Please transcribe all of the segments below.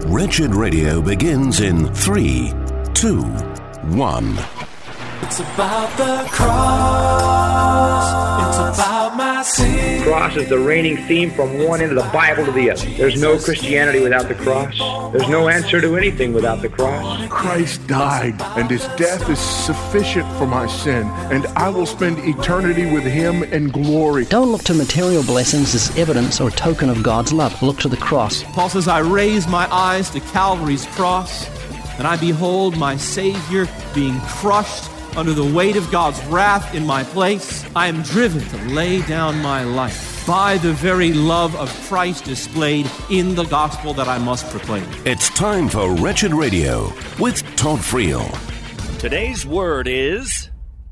Wretched Radio begins in 3, 2, 1. It's about the cross. It's about my sin. The cross is the reigning theme from one end of the Bible to the other. There's no Christianity without the cross. There's no answer to anything without the cross. Christ died, and his death is sufficient for my sin, and I will spend eternity with him in glory. Don't look to material blessings as evidence or token of God's love. Look to the cross. Paul says, I raise my eyes to Calvary's cross, and I behold my Savior being crushed under the weight of God's wrath in my place. I am driven to lay down my life by the very love of Christ displayed in the gospel that I must proclaim. It's time for Wretched Radio with Todd Friel. Today's word is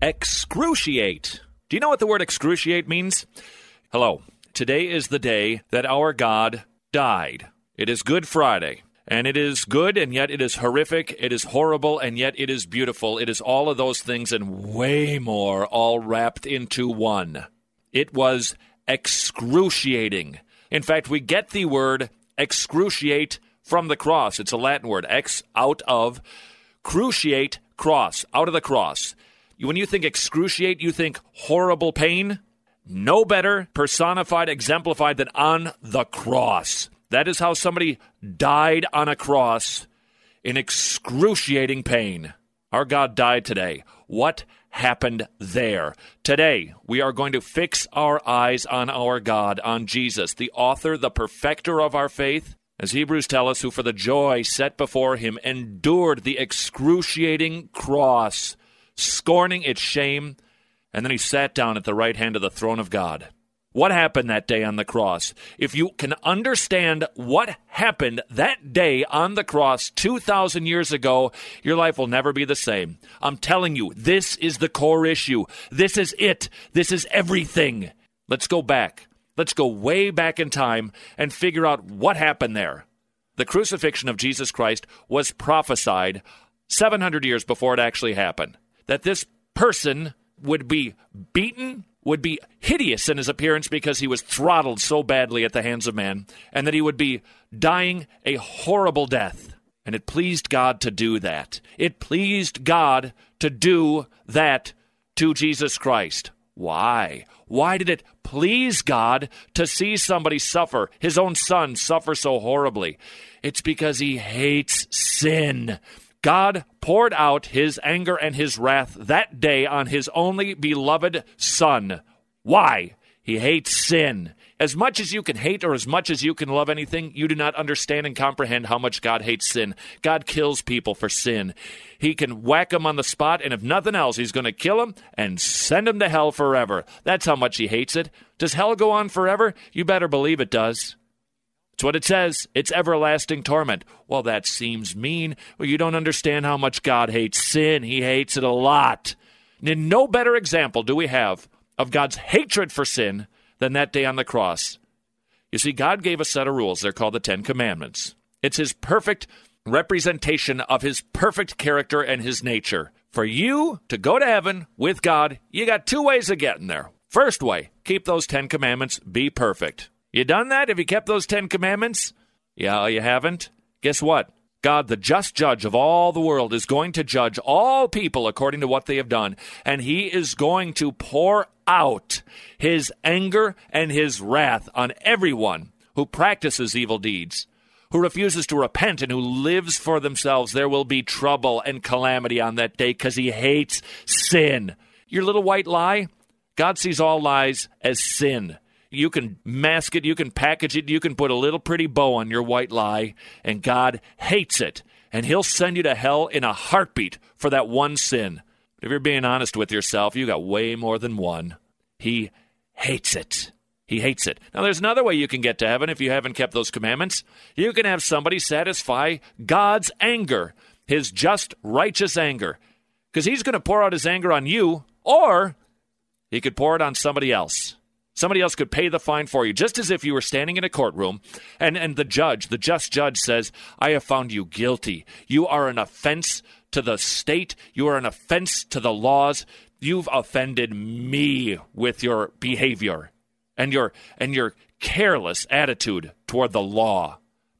excruciate. Do you know what the word excruciate means? Hello. Today is the day that our God died. It is Good Friday. And it is good, and yet it is horrific. It is horrible, and yet it is beautiful. It is all of those things and way more, all wrapped into one. It was excruciating. In fact, we get the word excruciate from the cross. It's a Latin word, ex, out of, cruciate, cross, out of the cross. When you think excruciate, you think horrible pain. No better personified, exemplified than on the cross. That is how somebody died on a cross in excruciating pain. Our God died today. What happened there? Today, we are going to fix our eyes on our God, on Jesus, the author, the perfecter of our faith, as Hebrews tell us, who for the joy set before him endured the excruciating cross, scorning its shame, and then he sat down at the right hand of the throne of God. What happened that day on the cross? If you can understand what happened that day on the cross 2,000 years ago, your life will never be the same. I'm telling you, this is the core issue. This is it. This is everything. Let's go back. Let's go way back in time and figure out what happened there. The crucifixion of Jesus Christ was prophesied 700 years before it actually happened. That this person would be beaten, would be hideous in his appearance because he was throttled so badly at the hands of man, and that he would be dying a horrible death. And it pleased God to do that. It pleased God to do that to Jesus Christ. Why? Why did it please God to see somebody suffer, his own son suffer so horribly? It's because he hates sin. God poured out his anger and his wrath that day on his only beloved Son. Why? He hates sin. As much as you can hate or as much as you can love anything, you do not understand and comprehend how much God hates sin. God kills people for sin. He can whack them on the spot, and if nothing else, he's going to kill them and send them to hell forever. That's how much he hates it. Does hell go on forever? You better believe it does. It's what it says. It's everlasting torment. Well, that seems mean. Well, you don't understand how much God hates sin. He hates it a lot. And no better example do we have of God's hatred for sin than that day on the cross. You see, God gave a set of rules. They're called the Ten Commandments. It's his perfect representation of his perfect character and his nature. For you to go to heaven with God, you got two ways of getting there. First way, keep those 10 Commandments, be perfect. You done that? Have you kept those 10 Commandments? Yeah, you haven't? Guess what? God, the just judge of all the world, is going to judge all people according to what they have done. And he is going to pour out his anger and his wrath on everyone who practices evil deeds, who refuses to repent and who lives for themselves. There will be trouble and calamity on that day because he hates sin. Your little white lie, God sees all lies as sin. You can mask it, you can package it, you can put a little pretty bow on your white lie, and God hates it. And he'll send you to hell in a heartbeat for that one sin. But if you're being honest with yourself, you got way more than one. He hates it. He hates it. Now, there's another way you can get to heaven if you haven't kept those commandments. You can have somebody satisfy God's anger, his just, righteous anger. Because he's going to pour out his anger on you, or he could pour it on somebody else. Somebody else could pay the fine for you, just as if you were standing in a courtroom, and the judge, the just judge, says, I have found you guilty. You are an offense to the state. You are an offense to the laws. You've offended me with your behavior and your careless attitude toward the law.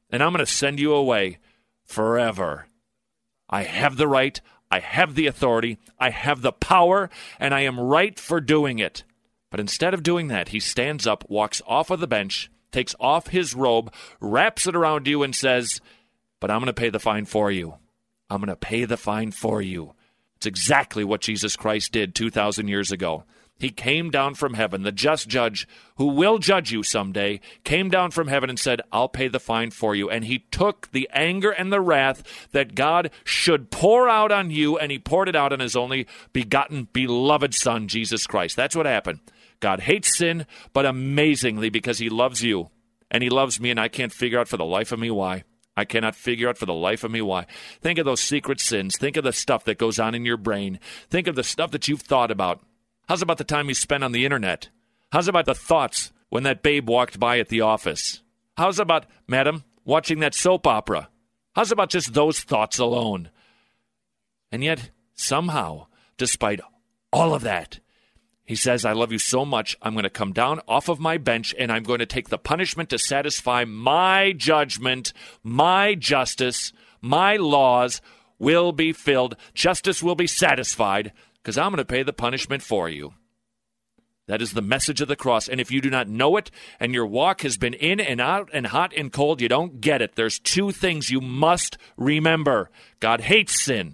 and I'm going to send you away forever. I have the right, I have the authority, I have the power, and I am right for doing it. But instead of doing that, he stands up, walks off of the bench, takes off his robe, wraps it around you, and says, but I'm going to pay the fine for you. I'm going to pay the fine for you. It's exactly what Jesus Christ did 2,000 years ago. He came down from heaven, the just judge who will judge you someday, came down from heaven and said, I'll pay the fine for you. And he took the anger and the wrath that God should pour out on you, and he poured it out on his only begotten, beloved Son, Jesus Christ. That's what happened. God hates sin, but amazingly, because he loves you, and he loves me, and I can't figure out for the life of me why. I cannot figure out for the life of me why. Think of those secret sins. Think of the stuff that goes on in your brain. Think of the stuff that you've thought about. How's about the time you spent on the internet? How's about the thoughts when that babe walked by at the office? How's about, madam, watching that soap opera? How's about just those thoughts alone? And yet, somehow, despite all of that, he says, I love you so much, I'm going to come down off of my bench, and I'm going to take the punishment to satisfy my judgment, my justice, my laws will be filled. Justice will be satisfied, because I'm going to pay the punishment for you. That is the message of the cross. And if you do not know it, and your walk has been in and out and hot and cold, you don't get it. There's two things you must remember. God hates sin,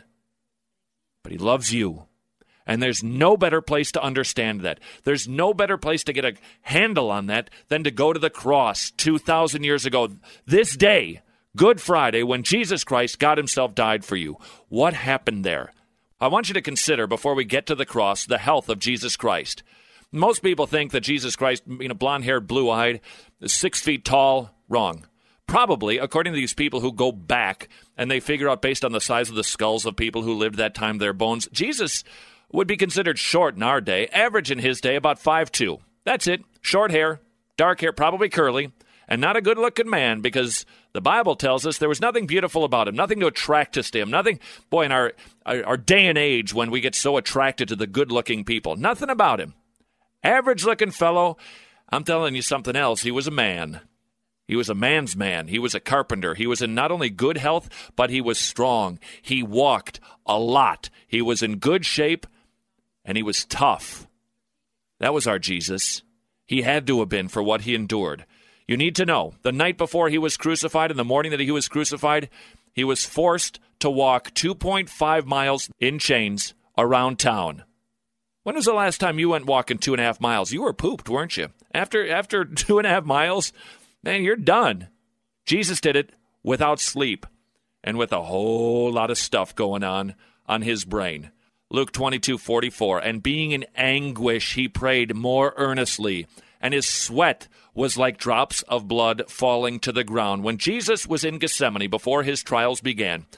but he loves you. And there's no better place to understand that. There's no better place to get a handle on that than to go to the cross 2,000 years ago. This day, Good Friday, when Jesus Christ, God himself, died for you. What happened there? I want you to consider, before we get to the cross, the health of Jesus Christ. Most people think that Jesus Christ, blonde-haired, blue-eyed, 6 feet tall. Wrong. Probably, according to these people who go back and they figure out based on the size of the skulls of people who lived that time, their bones, Jesus would be considered short in our day, average in his day about 5'2". That's it. Short hair, dark hair, probably curly, and not a good-looking man, because the Bible tells us there was nothing beautiful about him, nothing to attract us to him, nothing, boy, in our day and age when we get so attracted to the good-looking people, nothing about him. Average-looking fellow. I'm telling you something else. He was a man. He was a man's man. He was a carpenter. He was in not only good health, but he was strong. He walked a lot. He was in good shape, and he was tough. That was our Jesus. He had to have been for what he endured. You need to know, the night before he was crucified, in the morning that he was crucified, he was forced to walk 2.5 miles in chains around town. When was the last time you went walking 2.5 miles? You were pooped, weren't you? After 2.5 miles, man, you're done. Jesus did it without sleep and with a whole lot of stuff going on his brain. Luke 22:44, and being in anguish, he prayed more earnestly, and his sweat was like drops of blood falling to the ground. When Jesus was in Gethsemane before his trials began,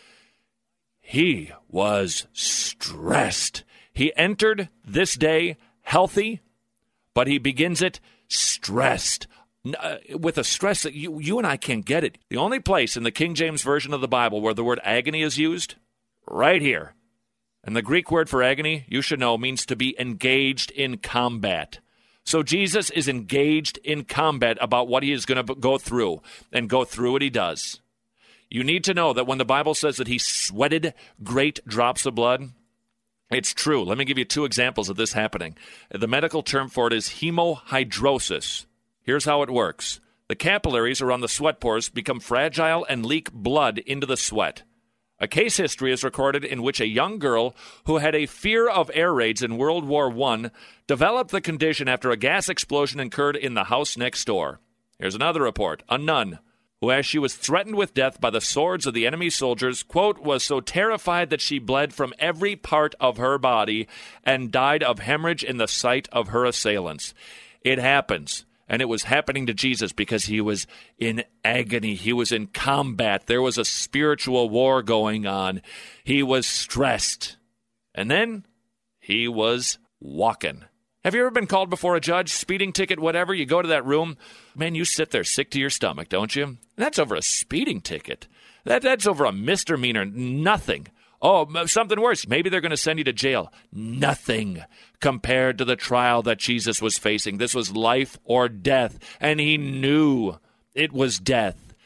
he was stressed. He entered this day healthy, but he begins it stressed, with a stress that you and I can't get it. The only place in the King James Version of the Bible where the word agony is used, right here. And the Greek word for agony, you should know, means to be engaged in combat. So Jesus is engaged in combat about what he is going to go through, and go through what he does. You need to know that when the Bible says that he sweated great drops of blood, it's true. Let me give you 2 examples of this happening. The medical term for it is hemohydrosis. Here's how it works. The capillaries around the sweat pores become fragile and leak blood into the sweat. A case history is recorded in which a young girl who had a fear of air raids in World War I developed the condition after a gas explosion occurred in the house next door. Here's another report. A nun who, as she was threatened with death by the swords of the enemy soldiers, quote, was so terrified that she bled from every part of her body and died of hemorrhage in the sight of her assailants. It happens. And it was happening to Jesus because he was in agony. He was in combat. There was a spiritual war going on. He was stressed. And then he was walking. Have you ever been called before a judge, speeding ticket, whatever? You go to that room. Man, you sit there sick to your stomach, don't you? That's over a speeding ticket. That's over a misdemeanor. Nothing. Oh, something worse. Maybe they're going to send you to jail. Nothing compared to the trial that Jesus was facing. This was life or death, and he knew it was death.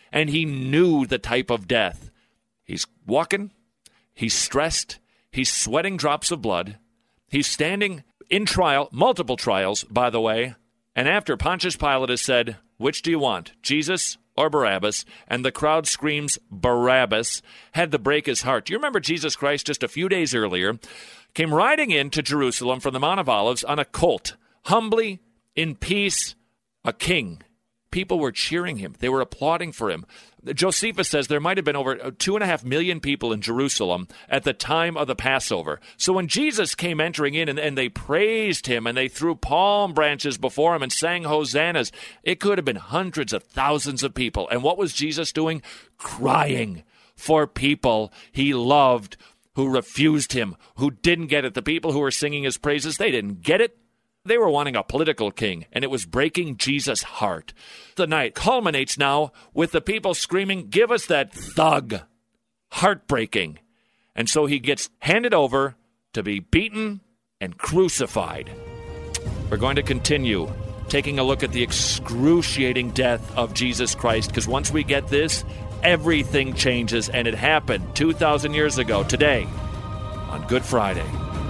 and he knew the type of death. He's walking, he's stressed, he's sweating drops of blood, he's standing in trial, multiple trials, by the way, and after Pontius Pilate has said, "Which do you want, Jesus or Barabbas?" and the crowd screams, "Barabbas," had to break his heart. Do you remember Jesus Christ just a few days earlier came riding into Jerusalem from the Mount of Olives on a colt, humbly, in peace, a king. People were cheering him. They were applauding for him. Josephus says there might have been over 2.5 million people in Jerusalem at the time of the Passover. So when Jesus came entering in and they praised him and they threw palm branches before him and sang hosannas, it could have been hundreds of thousands of people. And what was Jesus doing? Crying for people he loved who refused him, who didn't get it. The people who were singing his praises, they didn't get it. They were wanting a political king, and it was breaking Jesus' heart. The night culminates now with the people screaming, "Give us that thug!" Heartbreaking. And so he gets handed over to be beaten and crucified. We're going to continue taking a look at the excruciating death of Jesus Christ, because once we get this, everything changes, and it happened 2,000 years ago today on Good Friday.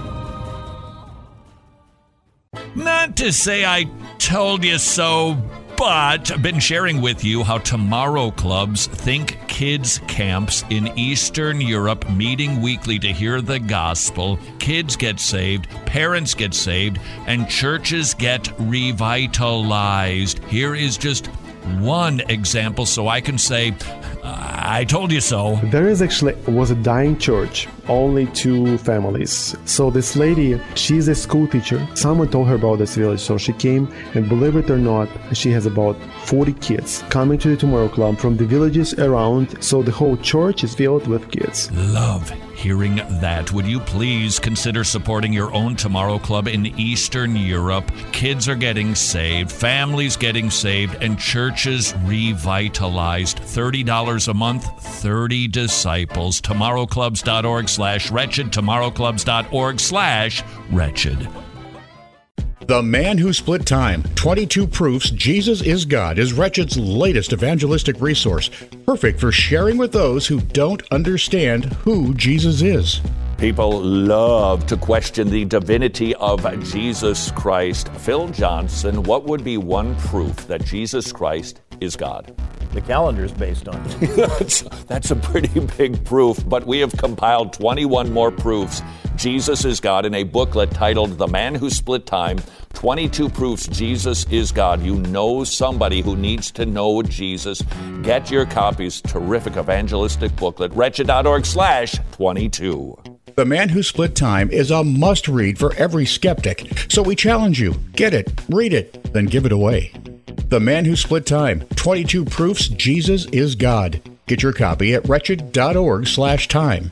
Not to say I told you so, but I've been sharing with you how tomorrow clubs think kids camps in Eastern Europe meeting weekly to hear the gospel. Kids get saved, parents get saved, and churches get revitalized. Here is just one example so I can say, I told you so. There was a dying church, only 2 families. So this lady, she's a school teacher. Someone told her about this village, so she came, and believe it or not, she has about 40 kids coming to the Tomorrow Club from the villages around, so the whole church is filled with kids. Love hearing that. Would you please consider supporting your own Tomorrow Club in Eastern Europe? Kids are getting saved, families getting saved, and churches revitalized. $30 a month, 30 disciples. TomorrowClubs.org/wretched. TomorrowClubs.org/wretched. The Man Who Split Time, 22 Proofs Jesus is God, is Wretched's latest evangelistic resource, perfect for sharing with those who don't understand who Jesus is. People love to question the divinity of Jesus Christ. Phil Johnson, what would be one proof that Jesus Christ is God? The calendar is based on it. That's a pretty big proof, but we have compiled 21 more proofs Jesus is God in a booklet titled The Man Who Split Time, 22 Proofs Jesus is God. You know somebody who needs to know Jesus. Get your copies. Terrific evangelistic booklet. Wretched.org/22. The Man Who Split Time is a must-read for every skeptic. So we challenge you. Get it, read it, then give it away. The Man Who Split Time, 22 Proofs Jesus is God. Get your copy at wretched.org/time.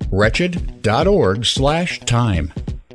wretched.org/time.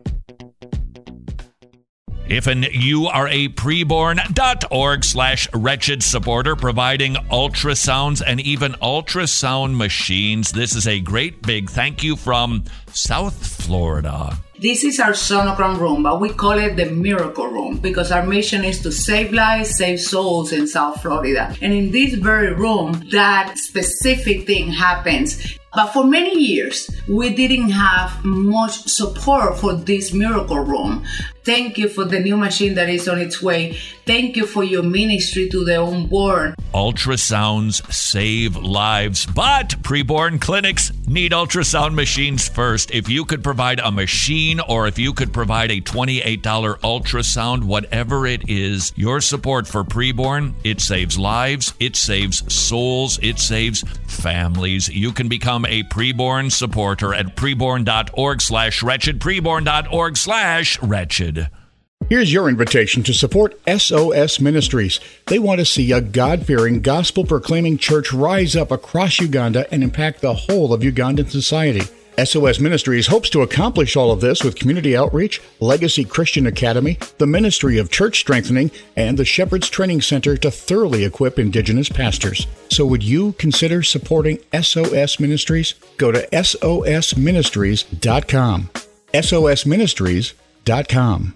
If you are a preborn.org/wretched supporter providing ultrasounds and even ultrasound machines, this is a great big thank you from South Florida. This is our sonogram room, but we call it the miracle room because our mission is to save lives, save souls in South Florida. And in this very room, that specific thing happens. But for many years, we didn't have much support for this miracle room. Thank you for the new machine that is on its way. Thank you for your ministry to the unborn. Ultrasounds save lives, but preborn clinics need ultrasound machines first. If you could provide a machine or if you could provide a $28 ultrasound, whatever it is, your support for preborn, it saves lives, it saves souls, it saves families. You can become a preborn supporter at preborn.org/wretched, preborn.org/wretched. Here's your invitation to support SOS Ministries. They want to see a God-fearing, gospel-proclaiming church rise up across Uganda and impact the whole of Ugandan society. SOS Ministries hopes to accomplish all of this with community outreach, Legacy Christian Academy, the Ministry of Church Strengthening, and the Shepherd's Training Center to thoroughly equip Indigenous pastors. So would you consider supporting SOS Ministries? Go to sosministries.com. sosministries.com.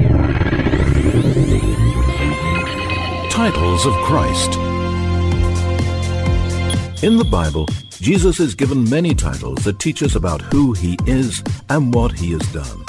Titles of Christ. In the Bible, Jesus is given many titles that teach us about who he is and what he has done.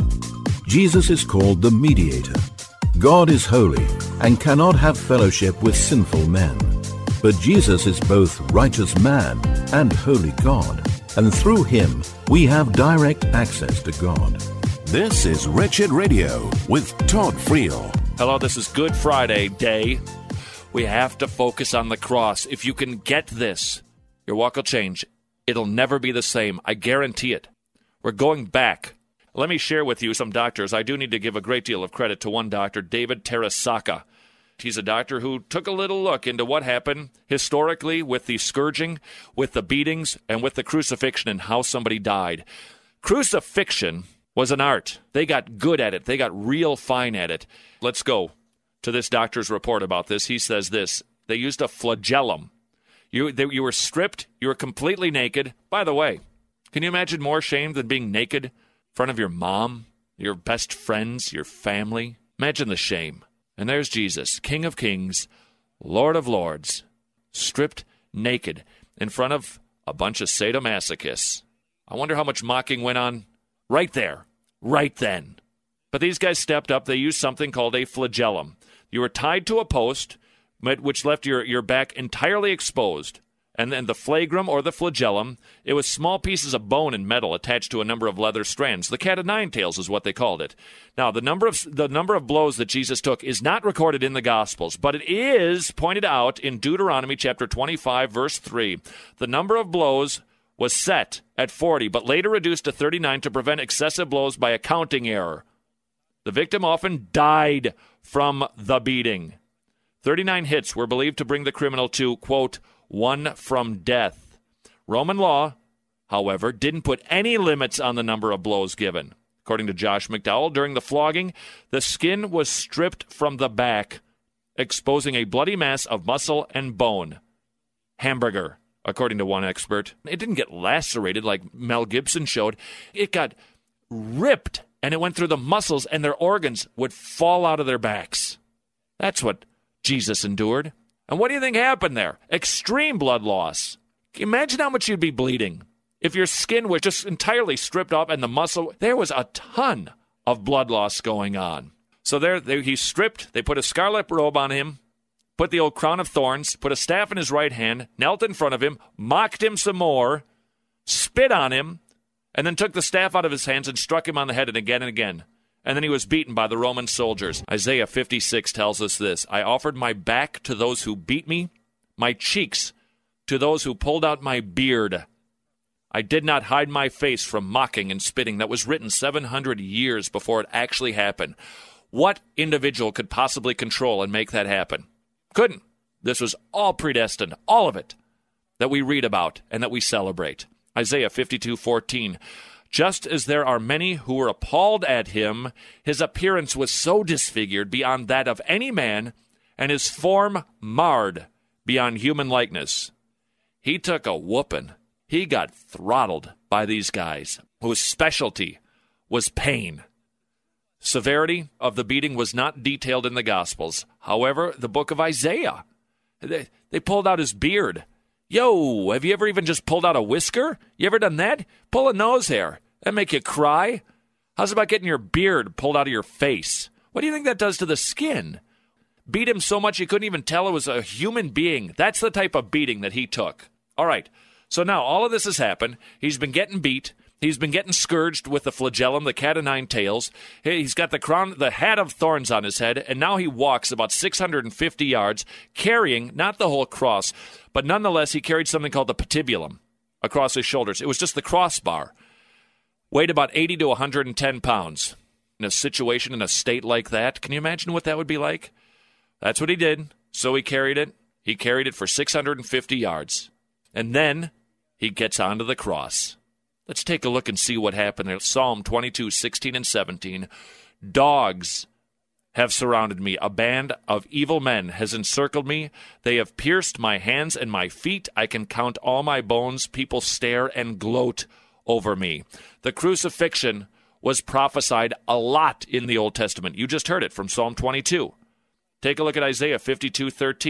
Jesus is called the mediator. God is holy and cannot have fellowship with sinful men. But Jesus is both righteous man and holy God, and through him we have direct access to God. This is Wretched Radio with Todd Friel. Hello, this is Good Friday Day. We have to focus on the cross. If you can get this, your walk will change. It'll never be the same. I guarantee it. We're going back. Let me share with you some doctors. I do need to give a great deal of credit to one doctor, David Terasaka. He's a doctor who took a little look into what happened historically with the scourging, with the beatings, and with the crucifixion and how somebody died. Crucifixion was an art. They got good at it. They got real fine at it. Let's go to this doctor's report about this. He says this. They used a flagellum. You were stripped. You were completely naked. By the way, can you imagine more shame than being naked in front of your mom, your best friends, your family? Imagine the shame. And there's Jesus, King of Kings, Lord of Lords, stripped naked in front of a bunch of sadomasochists. I wonder how much mocking went on right there, right then. But these guys stepped up. They used something called a flagellum. You were tied to a post, which left your back entirely exposed. And then the flagrum, or the flagellum, it was small pieces of bone and metal attached to a number of leather strands. The cat of nine tails is what they called it. Now, the number of blows that Jesus took is not recorded in the Gospels, but it is pointed out in Deuteronomy chapter 25, verse 3. The number of blows was set at 40, but later reduced to 39 to prevent excessive blows by a counting error. The victim often died from the beating. 39 hits were believed to bring the criminal to, quote, one from death. Roman law, however, didn't put any limits on the number of blows given. According to Josh McDowell, during the flogging, the skin was stripped from the back, exposing a bloody mass of muscle and bone. Hamburger, according to one expert. It didn't get lacerated like Mel Gibson showed. It got ripped, and it went through the muscles, and their organs would fall out of their backs. That's what Jesus endured. And what do you think happened there? Extreme blood loss. Imagine how much you'd be bleeding if your skin was just entirely stripped off and the muscle. There was a ton of blood loss going on. So he's stripped. They put a scarlet robe on him, put the old crown of thorns, put a staff in his right hand, knelt in front of him, mocked him some more, spit on him, and then took the staff out of his hands and struck him on the head and again. And then he was beaten by the Roman soldiers. Isaiah 56 tells us this. I offered my back to those who beat me, my cheeks to those who pulled out my beard. I did not hide my face from mocking and spitting. That was written 700 years before it actually happened. What individual could possibly control and make that happen? Couldn't. This was all predestined, all of it, that we read about and that we celebrate. Isaiah 52:14. Just as there are many who were appalled at him, his appearance was so disfigured beyond that of any man, and his form marred beyond human likeness. He took a whooping. He got throttled by these guys, whose specialty was pain. Severity of the beating was not detailed in the Gospels. However, the book of Isaiah, they pulled out his beard. Yo, have you ever even just pulled out a whisker? You ever done that? Pull a nose hair. That make you cry? How's about getting your beard pulled out of your face? What do you think that does to the skin? Beat him so much you couldn't even tell it was a human being. That's the type of beating that he took. All right, so now all of this has happened. He's been getting beat. He's been getting scourged with the flagellum, the cat of nine tails. He's got the crown, the hat of thorns on his head, and now he walks about 650 yards, carrying not the whole cross, but nonetheless he carried something called the patibulum across his shoulders. It was just the crossbar. Weighed about 80 to 110 pounds. In a situation, in a state like that, can you imagine what that would be like? That's what he did. So he carried it. He carried it for 650 yards. And then he gets onto the cross. Let's take a look and see what happened there. Psalm 22:16 and 17. Dogs have surrounded me. A band of evil men has encircled me. They have pierced my hands and my feet. I can count all my bones. People stare and gloat over me. The crucifixion was prophesied a lot in the Old Testament. You just heard it from Psalm 22. Take a look at Isaiah 52:13.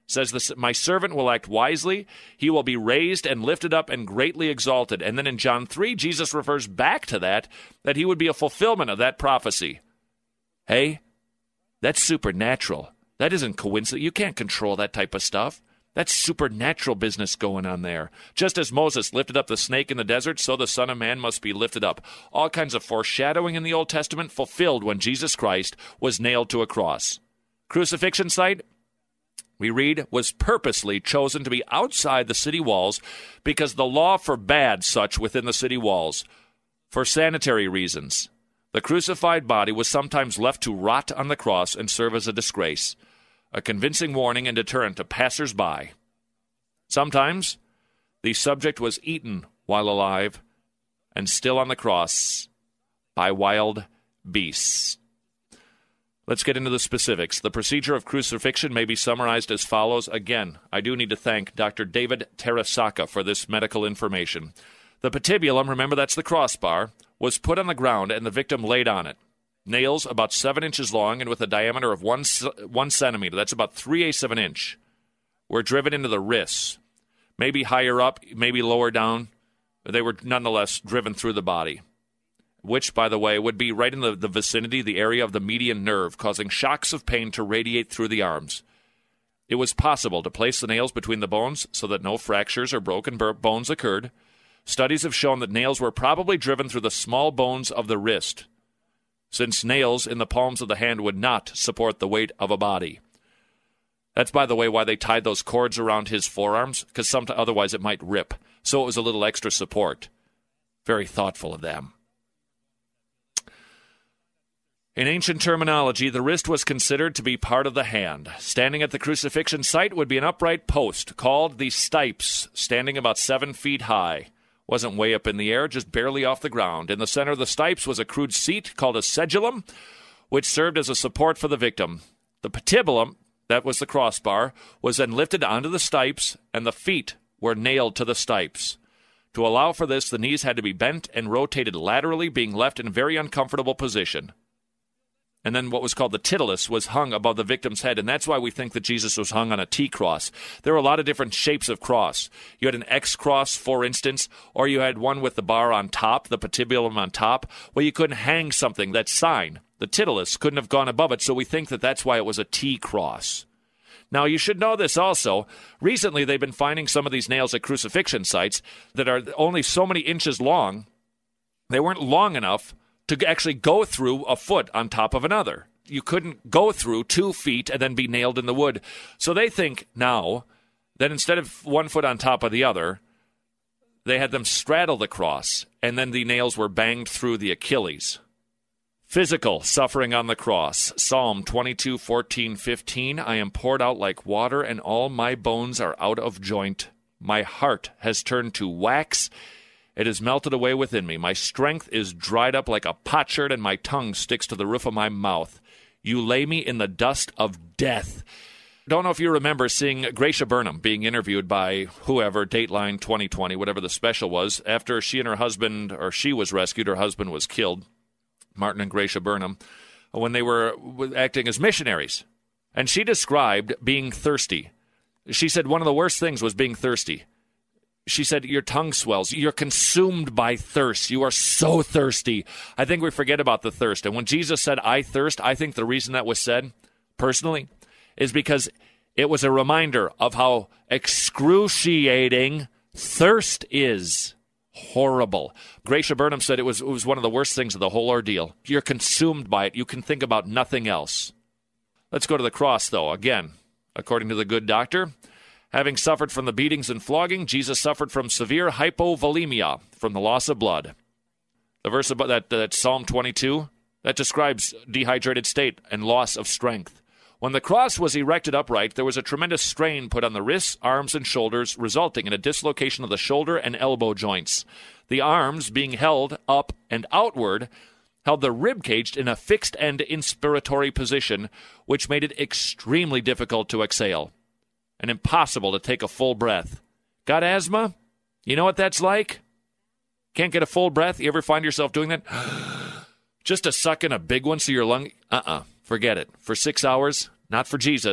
says this, my servant will act wisely. He will be raised and lifted up and greatly exalted. And then in John 3, Jesus refers back to that he would be a fulfillment of that prophecy. Hey, that's supernatural. That isn't coincidence. You can't control that type of stuff. That's supernatural business going on there. Just as Moses lifted up the snake in the desert, so the Son of Man must be lifted up. All kinds of foreshadowing in the Old Testament fulfilled when Jesus Christ was nailed to a cross. Crucifixion site, we read, was purposely chosen to be outside the city walls because the law forbade such within the city walls for sanitary reasons. The crucified body was sometimes left to rot on the cross and serve as a disgrace, a convincing warning and deterrent to passers-by. Sometimes the subject was eaten while alive and still on the cross by wild beasts. Let's get into the specifics. The procedure of crucifixion may be summarized as follows. Again, I do need to thank Dr. David Terasaka for this medical information. The patibulum, remember that's the crossbar, was put on the ground and the victim laid on it. Nails about 7 inches long and with a diameter of 1 centimeter, that's about 3/8 of an inch, were driven into the wrists. Maybe higher up, maybe lower down. They were nonetheless driven through the body, which, by the way, would be right in the vicinity, the area of the median nerve, causing shocks of pain to radiate through the arms. It was possible to place the nails between the bones so that no fractures or broken bones occurred. Studies have shown that nails were probably driven through the small bones of the wrist, since nails in the palms of the hand would not support the weight of a body. That's, by the way, why they tied those cords around his forearms, because otherwise it might rip. So it was a little extra support. Very thoughtful of them. In ancient terminology, the wrist was considered to be part of the hand. Standing at the crucifixion site would be an upright post called the stipes, standing about 7 feet high. Wasn't way up in the air, just barely off the ground. In the center of the stipes was a crude seat called a sedulum, which served as a support for the victim. The patibulum, that was the crossbar, was then lifted onto the stipes, and the feet were nailed to the stipes. To allow for this, the knees had to be bent and rotated laterally, being left in a very uncomfortable position. And then what was called the titulus was hung above the victim's head, and that's why we think that Jesus was hung on a T-cross. There were a lot of different shapes of cross. You had an X-cross, for instance, or you had one with the bar on top, the patibulum on top. Well, you couldn't hang something, that sign. The titulus couldn't have gone above it, so we think that that's why it was a T-cross. Now, you should know this also. Recently, they've been finding some of these nails at crucifixion sites that are only so many inches long. They weren't long enough to actually go through a foot on top of another. You couldn't go through 2 feet and then be nailed in the wood. So they think now that instead of 1 foot on top of the other, they had them straddle the cross, and then the nails were banged through the Achilles. Physical suffering on the cross. Psalm 22, 14, 15. I am poured out like water, and all my bones are out of joint. My heart has turned to wax. It is melted away within me. My strength is dried up like a potsherd, and my tongue sticks to the roof of my mouth. You lay me in the dust of death. Don't know if you remember seeing Gracia Burnham being interviewed by whoever, Dateline 2020, whatever the special was, after she and her husband, or she was rescued, her husband was killed, Martin and Gracia Burnham, when they were acting as missionaries. And she described being thirsty. She said one of the worst things was being thirsty. She said, your tongue swells. You're consumed by thirst. You are so thirsty. I think we forget about the thirst. And when Jesus said, I thirst, I think the reason that was said, personally, is because it was a reminder of how excruciating thirst is. Horrible. Gracia Burnham said it was one of the worst things of the whole ordeal. You're consumed by it. You can think about nothing else. Let's go to the cross, though. Again, according to the good doctor, having suffered from the beatings and flogging, Jesus suffered from severe hypovolemia, from the loss of blood. The verse about that Psalm 22, that describes dehydrated state and loss of strength. When the cross was erected upright, there was a tremendous strain put on the wrists, arms, and shoulders, resulting in a dislocation of the shoulder and elbow joints. The arms, being held up and outward, held the rib cage in a fixed and inspiratory position, which made it extremely difficult to exhale and impossible to take a full breath. Got asthma? You know what that's like? Can't get a full breath? You ever find yourself doing that? Just to suck in a big one so your lung... Forget it. For 6 hours, not for Jesus.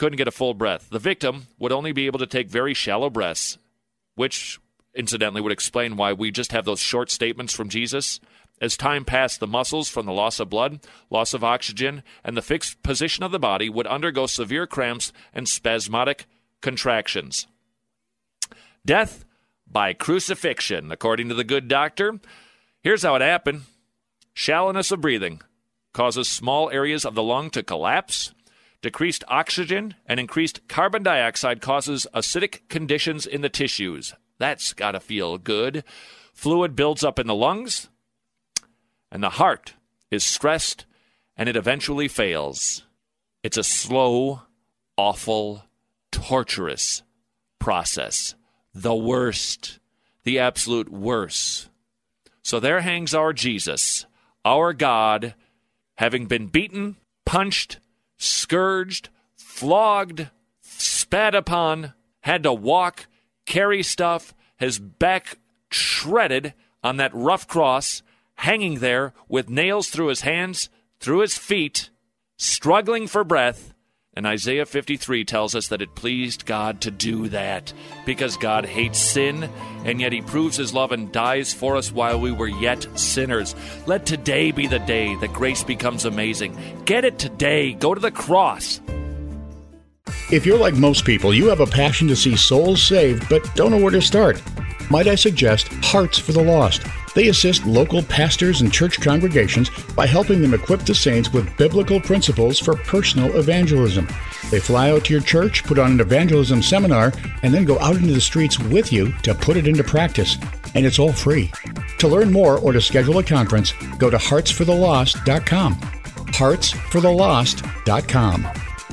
couldn't get a full breath. The victim would only be able to take very shallow breaths, which incidentally would explain why we just have those short statements from Jesus. As time passed, the muscles from the loss of blood, loss of oxygen, and the fixed position of the body would undergo severe cramps and spasmodic contractions. Death by crucifixion, according to the good doctor. Here's how it happened. Shallowness of breathing causes small areas of the lung to collapse. Decreased oxygen and increased carbon dioxide causes acidic conditions in the tissues. That's got to feel good. Fluid builds up in the lungs, and the heart is stressed, and it eventually fails. It's a slow, awful, torturous process. The worst, the absolute worst. So there hangs our Jesus, our God, having been beaten, punched, scourged, flogged, spat upon, had to walk, carry stuff, his back shredded on that rough cross, hanging there with nails through his hands, through his feet, struggling for breath. And Isaiah 53 tells us that it pleased God to do that because God hates sin, and yet he proves his love and dies for us while we were yet sinners. Let today be the day that grace becomes amazing. Get it today. Go to the cross. If you're like most people, you have a passion to see souls saved, but don't know where to start. Might I suggest Hearts for the Lost? They assist local pastors and church congregations by helping them equip the saints with biblical principles for personal evangelism. They fly out to your church, put on an evangelism seminar, and then go out into the streets with you to put it into practice. And it's all free. To learn more or to schedule a conference, go to heartsforthelost.com. heartsforthelost.com.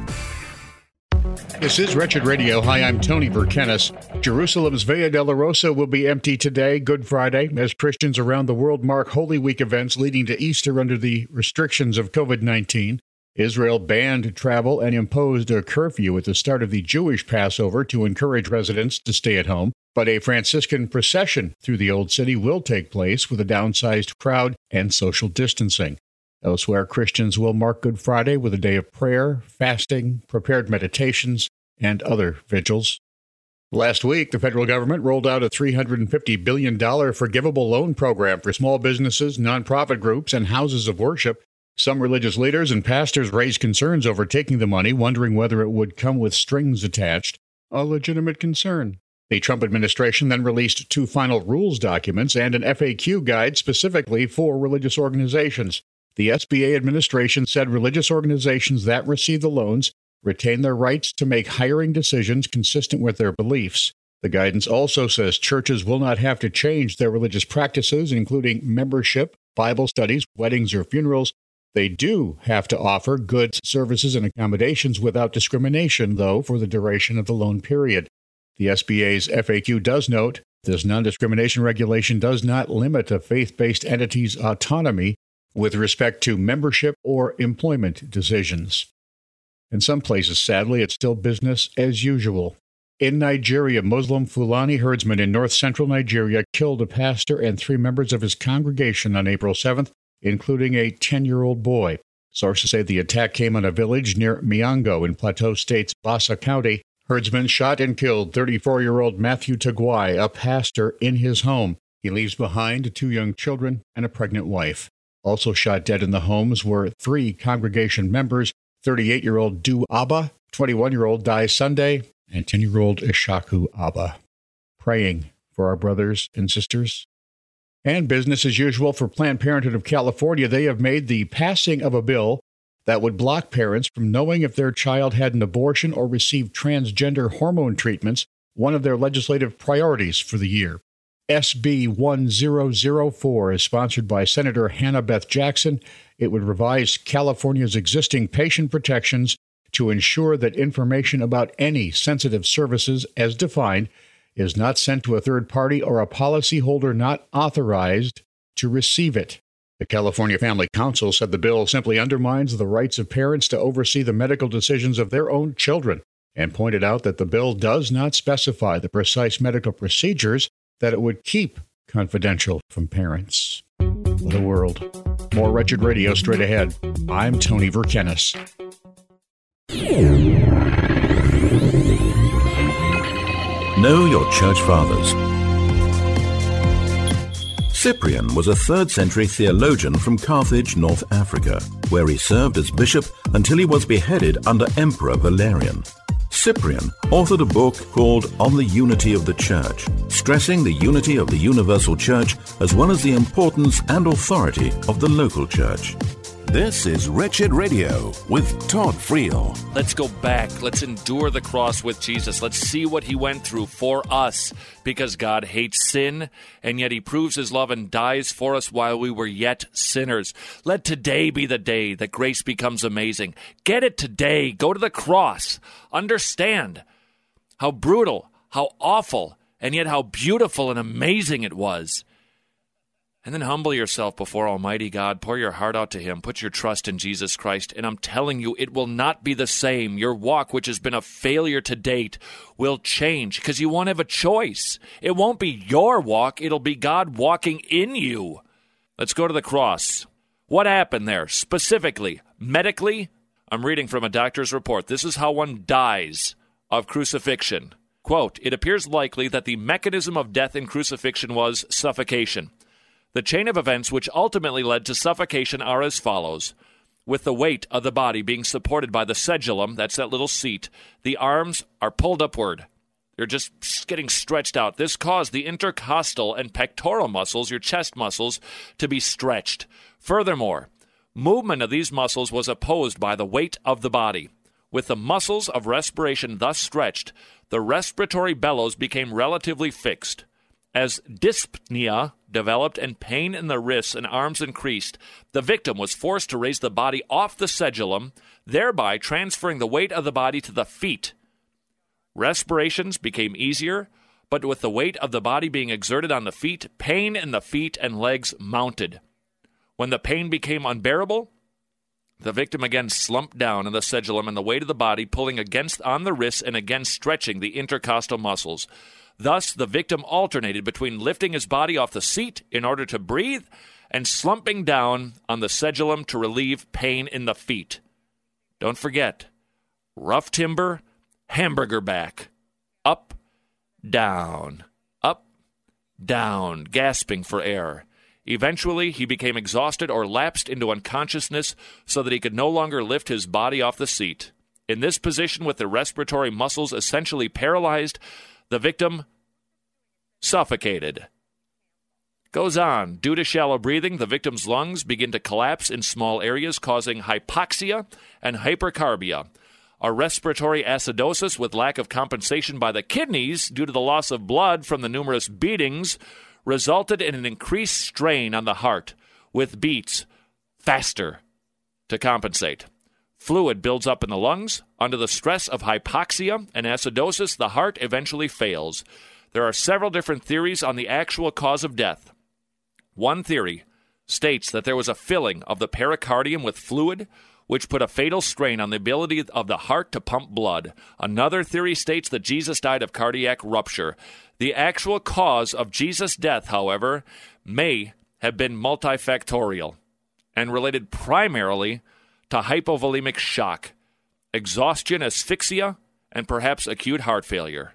This is Wretched Radio. Hi, I'm Tony Verkenis. Jerusalem's Via Dolorosa will be empty today, Good Friday, as Christians around the world mark Holy Week events leading to Easter under the restrictions of COVID-19. Israel banned travel and imposed a curfew at the start of the Jewish Passover to encourage residents to stay at home. But a Franciscan procession through the Old City will take place with a downsized crowd and social distancing. Elsewhere, Christians will mark Good Friday with a day of prayer, fasting, prepared meditations, and other vigils. Last week, the federal government rolled out a $350 billion forgivable loan program for small businesses, nonprofit groups, and houses of worship. Some religious leaders and pastors raised concerns over taking the money, wondering whether it would come with strings attached, a legitimate concern. The Trump administration then released 2 final rules documents and an FAQ guide specifically for religious organizations. The SBA administration said religious organizations that receive the loans retain their rights to make hiring decisions consistent with their beliefs. The guidance also says churches will not have to change their religious practices, including membership, Bible studies, weddings, or funerals. They do have to offer goods, services, and accommodations without discrimination, though, for the duration of the loan period. The SBA's FAQ does note this non-discrimination regulation does not limit a faith-based entity's autonomy with respect to membership or employment decisions. In some places, sadly, it's still business as usual. In Nigeria, Muslim Fulani herdsmen in north-central Nigeria killed a pastor and 3 members of his congregation on April 7th, including a 10-year-old boy. Sources say the attack came on a village near Miango in Plateau State's Bassa County. Herdsmen shot and killed 34-year-old Matthew Tagwai, a pastor, in his home. He leaves behind 2 young children and a pregnant wife. Also shot dead in the homes were 3 congregation members, 38-year-old Du Abba, 21-year-old Dai Sunday, and 10-year-old Ishaku Abba. Praying for our brothers and sisters. And business as usual for Planned Parenthood of California. They have made the passing of a bill that would block parents from knowing if their child had an abortion or received transgender hormone treatments one of their legislative priorities for the year. SB 1004 is sponsored by Senator Hannah Beth Jackson. It would revise California's existing patient protections to ensure that information about any sensitive services as defined is not sent to a third party or a policyholder not authorized to receive it. The California Family Council said the bill simply undermines the rights of parents to oversee the medical decisions of their own children and pointed out that the bill does not specify the precise medical procedures that it would keep confidential from parents. What a world. More Wretched Radio straight ahead. I'm Tony Verkenis. Know your church fathers. Cyprian was a 3rd century theologian from Carthage, North Africa, where he served as bishop until he was beheaded under Emperor Valerian. Cyprian authored a book called On the Unity of the Church, stressing the unity of the universal church as well as the importance and authority of the local church. This is Wretched Radio with Todd Friel. Let's go back. Let's endure the cross with Jesus. Let's see what he went through for us, because God hates sin, and yet he proves his love and dies for us while we were yet sinners. Let today be the day that grace becomes amazing. Get it today. Go to the cross. Understand how brutal, how awful, and yet how beautiful and amazing it was. And then humble yourself before Almighty God. Pour your heart out to him. Put your trust in Jesus Christ. And I'm telling you, it will not be the same. Your walk, which has been a failure to date, will change because you won't have a choice. It won't be your walk. It'll be God walking in you. Let's go to the cross. What happened there? Specifically, medically, I'm reading from a doctor's report. This is how one dies of crucifixion. Quote, "It appears likely that the mechanism of death in crucifixion was suffocation. The chain of events which ultimately led to suffocation are as follows. With the weight of the body being supported by the sedulum, that's that little seat, the arms are pulled upward. They're just getting stretched out. This caused the intercostal and pectoral muscles, your chest muscles, to be stretched. Furthermore, movement of these muscles was opposed by the weight of the body. With the muscles of respiration thus stretched, the respiratory bellows became relatively fixed. As dyspnea developed and pain in the wrists and arms increased, the victim was forced to raise the body off the sedulum, thereby transferring the weight of the body to the feet. Respirations became easier, but with the weight of the body being exerted on the feet, pain in the feet and legs mounted. When the pain became unbearable, the victim again slumped down in the sedulum and the weight of the body pulling against on the wrists and again stretching the intercostal muscles. Thus, the victim alternated between lifting his body off the seat in order to breathe and slumping down on the sedulum to relieve pain in the feet. Don't forget, rough timber, hamburger back, up, down, gasping for air. Eventually, he became exhausted or lapsed into unconsciousness so that he could no longer lift his body off the seat. In this position, with the respiratory muscles essentially paralyzed, the victim suffocated. Goes on. Due to shallow breathing, the victim's lungs begin to collapse in small areas, causing hypoxia and hypercarbia. A respiratory acidosis with lack of compensation by the kidneys due to the loss of blood from the numerous beatings resulted in an increased strain on the heart, with beats faster to compensate. Fluid builds up in the lungs. Under the stress of hypoxia and acidosis, the heart eventually fails. There are several different theories on the actual cause of death. One theory states that there was a filling of the pericardium with fluid, which put a fatal strain on the ability of the heart to pump blood. Another theory states that Jesus died of cardiac rupture. The actual cause of Jesus' death, however, may have been multifactorial and related primarily to hypovolemic shock, exhaustion, asphyxia, and perhaps acute heart failure.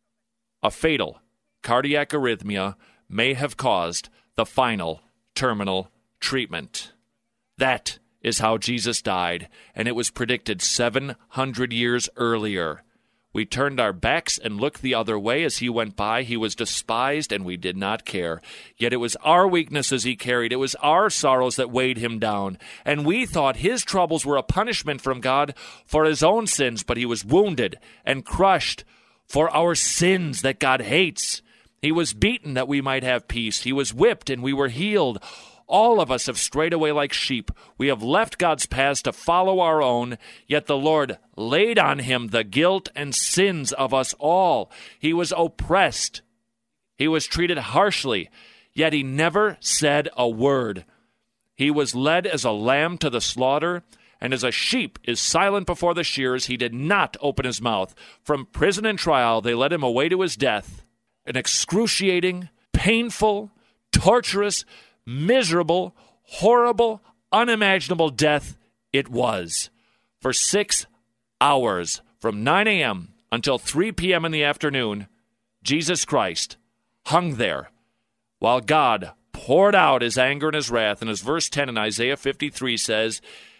A fatal cardiac arrhythmia may have caused the final terminal treatment. That is how Jesus died, and it was predicted 700 years earlier. We turned our backs and looked the other way as he went by. He was despised, and we did not care. Yet it was our weaknesses he carried. It was our sorrows that weighed him down. And we thought his troubles were a punishment from God for his own sins, but he was wounded and crushed for our sins that God hates. He was beaten that we might have peace. He was whipped, and we were healed. All of us have strayed away like sheep. We have left God's paths to follow our own, yet the Lord laid on him the guilt and sins of us all. He was oppressed. He was treated harshly, yet he never said a word. He was led as a lamb to the slaughter, and as a sheep is silent before the shearers, he did not open his mouth. From prison and trial, they led him away to his death. An excruciating, painful, torturous, miserable, horrible, unimaginable death it was. For 6 hours, from 9 a.m. until 3 p.m. in the afternoon, Jesus Christ, hung there while God poured out his anger and his wrath. And as verse 10 in Isaiah 53 says,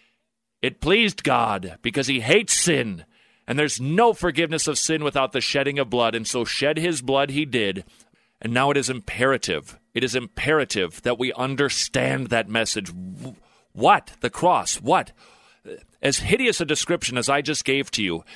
it pleased God because he hates sin, and there's no forgiveness of sin without the shedding of blood, and so shed his blood he did. And now it is imperative that we understand that message. What? The cross. What? As hideous a description as I just gave to you,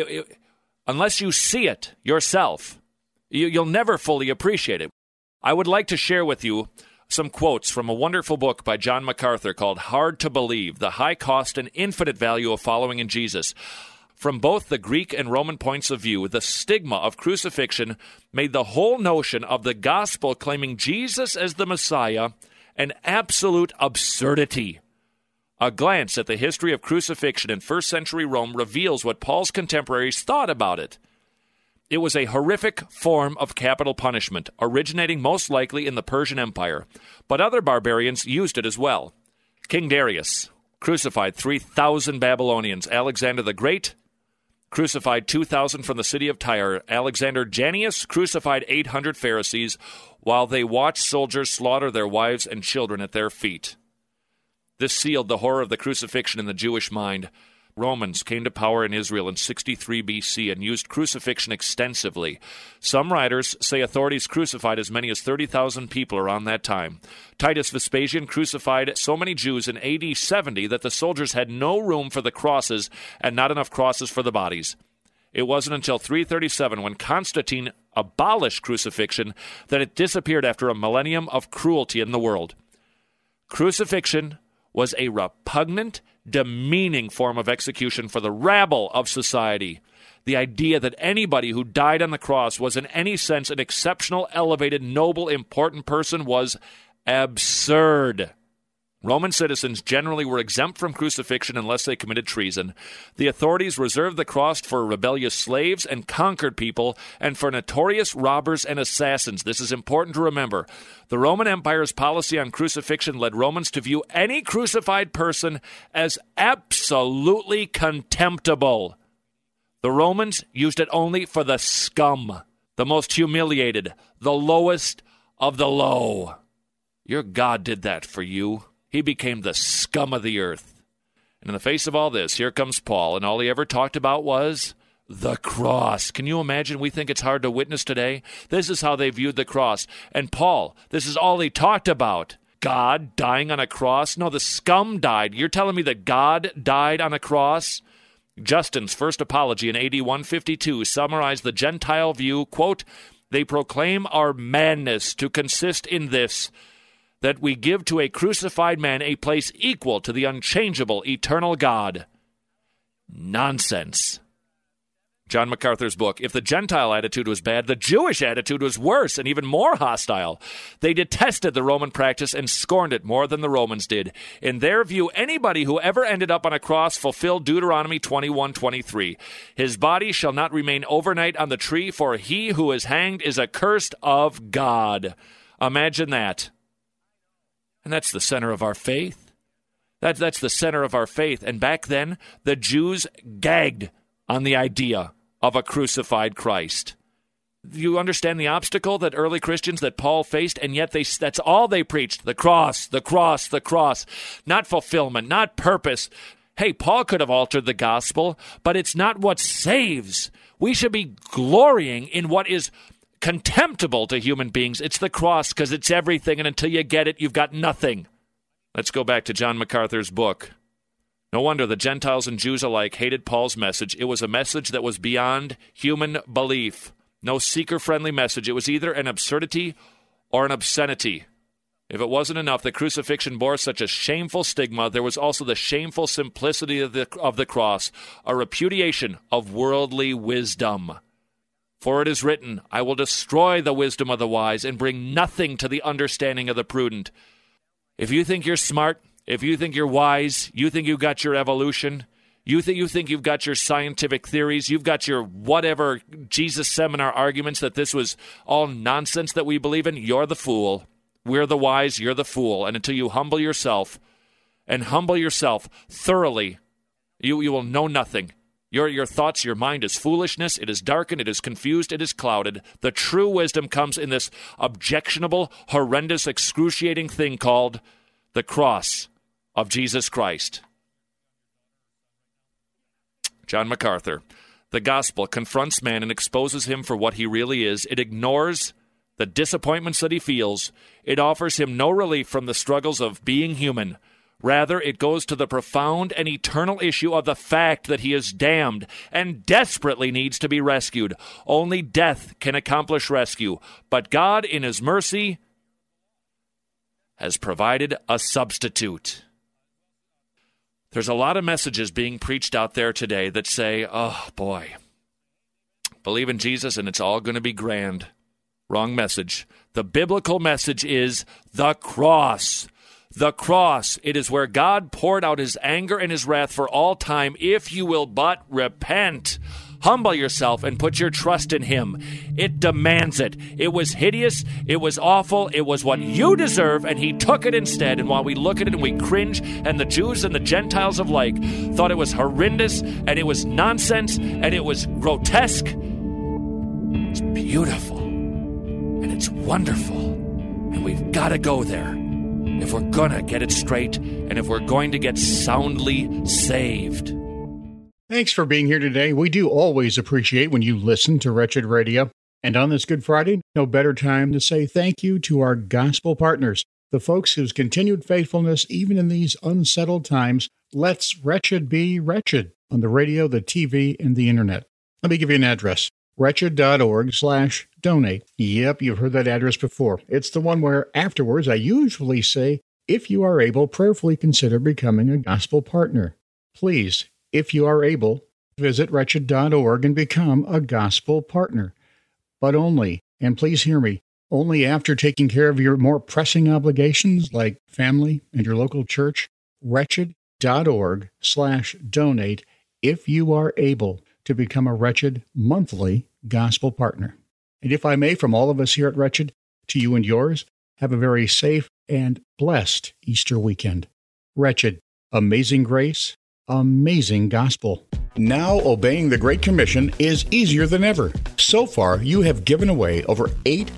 unless you see it yourself, you'll never fully appreciate it. I would like to share with you some quotes from a wonderful book by John MacArthur called Hard to Believe, The High Cost and Infinite Value of Following in Jesus. From both the Greek and Roman points of view, the stigma of crucifixion made the whole notion of the gospel claiming Jesus as the Messiah an absolute absurdity. A glance at the history of crucifixion in first century Rome reveals what Paul's contemporaries thought about it. It was a horrific form of capital punishment, originating most likely in the Persian Empire, but other barbarians used it as well. King Darius crucified 3,000 Babylonians. Alexander the Great crucified 2,000 from the city of Tyre. Alexander Jannaeus crucified 800 Pharisees while they watched soldiers slaughter their wives and children at their feet. This sealed the horror of the crucifixion in the Jewish mind. Romans came to power in Israel in 63 BC and used crucifixion extensively. Some writers say authorities crucified as many as 30,000 people around that time. Titus Vespasian crucified so many Jews in AD 70 that the soldiers had no room for the crosses and not enough crosses for the bodies. It wasn't until 337, when Constantine abolished crucifixion, that it disappeared after a millennium of cruelty in the world. Crucifixion was a repugnant, demeaning form of execution for the rabble of society. The idea that anybody who died on the cross was in any sense an exceptional, elevated, noble, important person was absurd. Roman citizens generally were exempt from crucifixion unless they committed treason. The authorities reserved the cross for rebellious slaves and conquered people, and for notorious robbers and assassins. This is important to remember. The Roman Empire's policy on crucifixion led Romans to view any crucified person as absolutely contemptible. The Romans used it only for the scum, the most humiliated, the lowest of the low. Your God did that for you. He became the scum of the earth. And in the face of all this, here comes Paul, and all he ever talked about was the cross. Can you imagine? We think it's hard to witness today. This is how they viewed the cross. And Paul, this is all he talked about. God dying on a cross? No, the scum died. You're telling me that God died on a cross? Justin's first apology in AD 152 summarized the Gentile view, quote, "They proclaim our madness to consist in this, that we give to a crucified man a place equal to the unchangeable, eternal God." Nonsense. John MacArthur's book, if the Gentile attitude was bad, the Jewish attitude was worse and even more hostile. They detested the Roman practice and scorned it more than the Romans did. In their view, anybody who ever ended up on a cross fulfilled Deuteronomy 21:23. His body shall not remain overnight on the tree, for he who is hanged is accursed of God. Imagine that. And that's the center of our faith. That's the center of our faith. And back then, the Jews gagged on the idea of a crucified Christ. You understand the obstacle that early Christians, that Paul faced, and yet that's all they preached. The cross, the cross, the cross. Not fulfillment, not purpose. Hey, Paul could have altered the gospel, but it's not what saves. We should be glorying in what is contemptible to human beings. It's the cross, because it's everything, and until you get it, you've got nothing. Let's go back to John MacArthur's book. No wonder the Gentiles and Jews alike hated Paul's message. It was a message that was beyond human belief. No seeker-friendly message. It was either an absurdity or an obscenity. If it wasn't enough that crucifixion bore such a shameful stigma, there was also the shameful simplicity of the cross, a repudiation of worldly wisdom. For it is written, I will destroy the wisdom of the wise and bring nothing to the understanding of the prudent. If you think you're smart, if you think you're wise, you think you've got your evolution, you think you've got your scientific theories, you've got your whatever Jesus seminar arguments that this was all nonsense that we believe in, you're the fool. We're the wise, you're the fool. And until you humble yourself, and humble yourself thoroughly, you will know nothing. Your thoughts, your mind is foolishness. It is darkened. It is confused. It is clouded. The true wisdom comes in this objectionable, horrendous, excruciating thing called the cross of Jesus Christ. John MacArthur. The gospel confronts man and exposes him for what he really is. It ignores the disappointments that he feels. It offers him no relief from the struggles of being human. Rather, it goes to the profound and eternal issue of the fact that he is damned and desperately needs to be rescued. Only death can accomplish rescue, but God, in His mercy, has provided a substitute. There's a lot of messages being preached out there today that say, oh boy, believe in Jesus and it's all going to be grand. Wrong message. The biblical message is the cross. The cross. It is where God poured out His anger and His wrath for all time if you will but repent. Humble yourself and put your trust in Him. It demands it. It was hideous. It was awful. It was what you deserve, and He took it instead. And while we look at it and we cringe, and the Jews and the Gentiles alike thought it was horrendous, and it was nonsense, and it was grotesque, it's beautiful, and it's wonderful, and we've got to go there if we're going to get it straight and if we're going to get soundly saved. Thanks for being here today. We do always appreciate when you listen to Wretched Radio. And on this Good Friday, no better time to say thank you to our gospel partners, the folks whose continued faithfulness, even in these unsettled times, lets Wretched be wretched on the radio, the TV, and the internet. Let me give you an address. Wretched.org/donate. Yep, you've heard that address before. It's the one where afterwards I usually say, if you are able, prayerfully consider becoming a gospel partner. Please, if you are able, visit wretched.org and become a gospel partner. But only, and please hear me, only after taking care of your more pressing obligations like family and your local church. Wretched.org/donate if you are able to become a Wretched monthly gospel partner. And if I may, from all of us here at Wretched, to you and yours, have a very safe and blessed Easter weekend. Wretched, amazing grace, amazing gospel. Now obeying the Great Commission is easier than ever. So far, you have given away over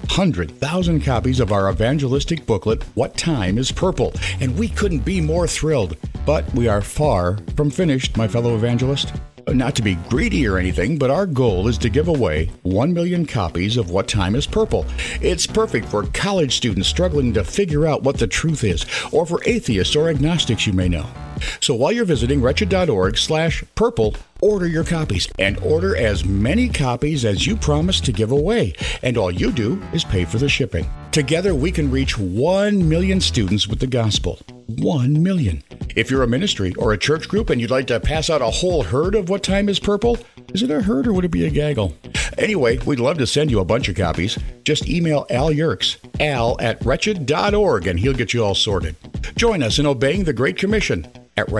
800,000 copies of our evangelistic booklet, What Time is Purple, and we couldn't be more thrilled. But we are far from finished, my fellow evangelist. Not to be greedy or anything, but our goal is to give away 1 million copies of What Time is Purple. It's perfect for college students struggling to figure out what the truth is, or for atheists or agnostics you may know. So while you're visiting wretched.org/purple, order your copies and order as many copies as you promised to give away. And all you do is pay for the shipping. Together we can reach 1 million students with the gospel. 1 million. If you're a ministry or a church group and you'd like to pass out a whole herd of What Time is Purple, is it a herd or would it be a gaggle? Anyway, we'd love to send you a bunch of copies. Just email Al Yerkes, al@wretched.org, and he'll get you all sorted. Join us in obeying the Great Commission at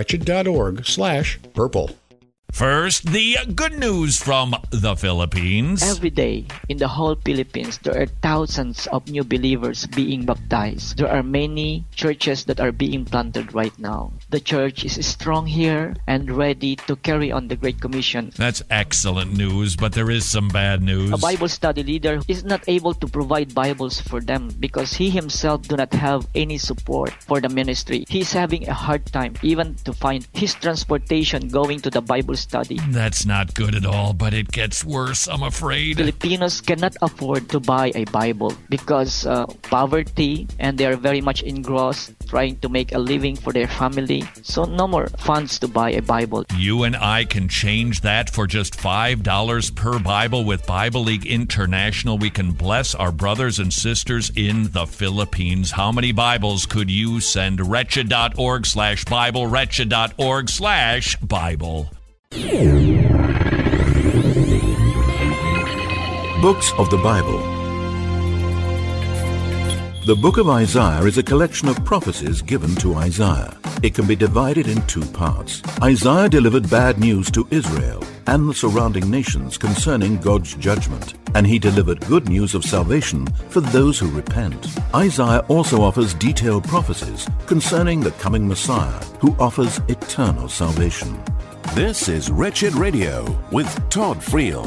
wretched.org/purple. First, the good news from the Philippines. Every day in the whole Philippines, there are thousands of new believers being baptized. There are many churches that are being planted right now. The church is strong here and ready to carry on the Great Commission. That's excellent news, but there is some bad news. A Bible study leader is not able to provide Bibles for them because he himself do not have any support for the ministry. He's having a hard time even to find his transportation going to the Bible study. That's not good at all, but it gets worse, I'm afraid. Filipinos cannot afford to buy a Bible because poverty, and they are very much engrossed trying to make a living for their family. So no more funds to buy a Bible. You and I can change that for just $5 per Bible with Bible League International. We can bless our brothers and sisters in the Philippines. How many Bibles could you send? Wretched.org/Bible, wretched.org/Bible. Books of the Bible. The book of Isaiah is a collection of prophecies given to Isaiah. It can be divided in two parts. Isaiah delivered bad news to Israel and the surrounding nations concerning God's judgment, and he delivered good news of salvation for those who repent. Isaiah also offers detailed prophecies concerning the coming Messiah, who offers eternal salvation. This is Wretched Radio with Todd Friel.